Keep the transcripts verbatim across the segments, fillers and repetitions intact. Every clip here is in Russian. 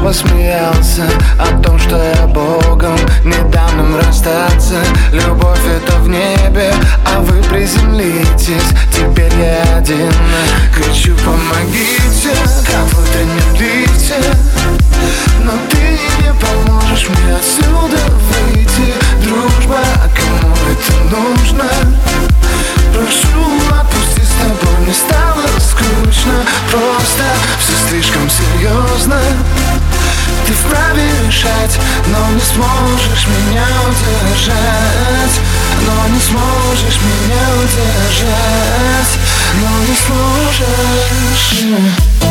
посмеялся о том, что я Богом не дам нам расстаться. Любовь это в небе, а вы приземлитесь. Теперь я один, кричу: помогите, как в утреннем лифте. Но ты не поможешь мне отсюда выйти. Дружба, а кому это нужно? Прошу, отпусти, с тобой мне стало скучно. Просто все слишком серьезно. Ты вправе решать, но не сможешь меня удержать. Но не сможешь меня удержать. Но не сможешь.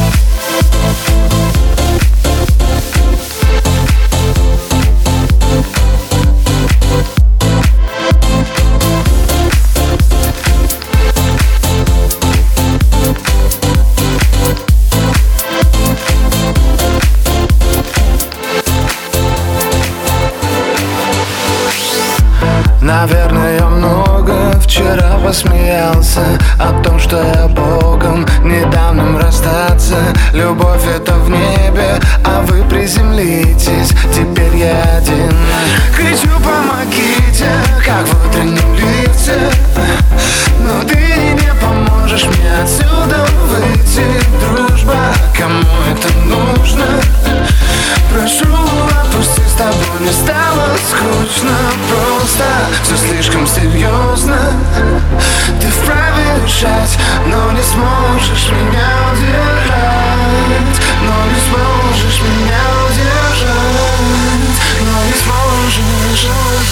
Наверное, я много вчера посмеялся о том, что я Богом не дам нам расстаться. Любовь это в небе, а вы приземлитесь. Теперь я один, кричу: помогите, как в утреннем лифте. Но ты не поможешь мне отсюда выйти. Дружба, кому это нужно? Прошу, отпусти, с тобой мне стало скучно. Просто все слишком серьезно. Ты вправе решать, но не сможешь меня удержать. Но не сможешь меня удержать. Но не сможешь.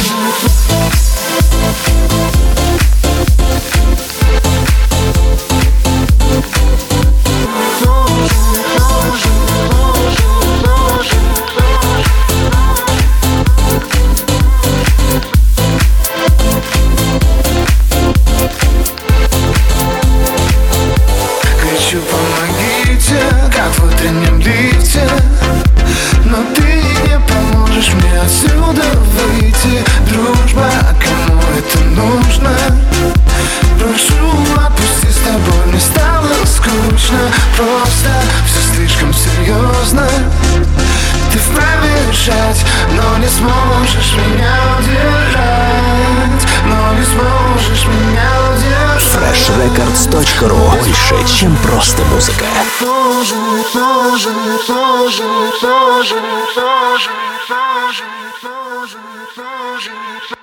Помогите, как в утреннем лифте. Но ты не поможешь мне отсюда выйти. Дружба, а кому это нужно? Прошу, отпусти, с тобой мне стало скучно. Просто все слишком серьезно. Ты вправе решать, но не сможешь меня удержать. Но не сможешь меня удержать. фреш рекордс точка ру. Больше, чем просто музыка. Тоже, тоже, тоже, тоже, тоже, тоже, тоже, тоже.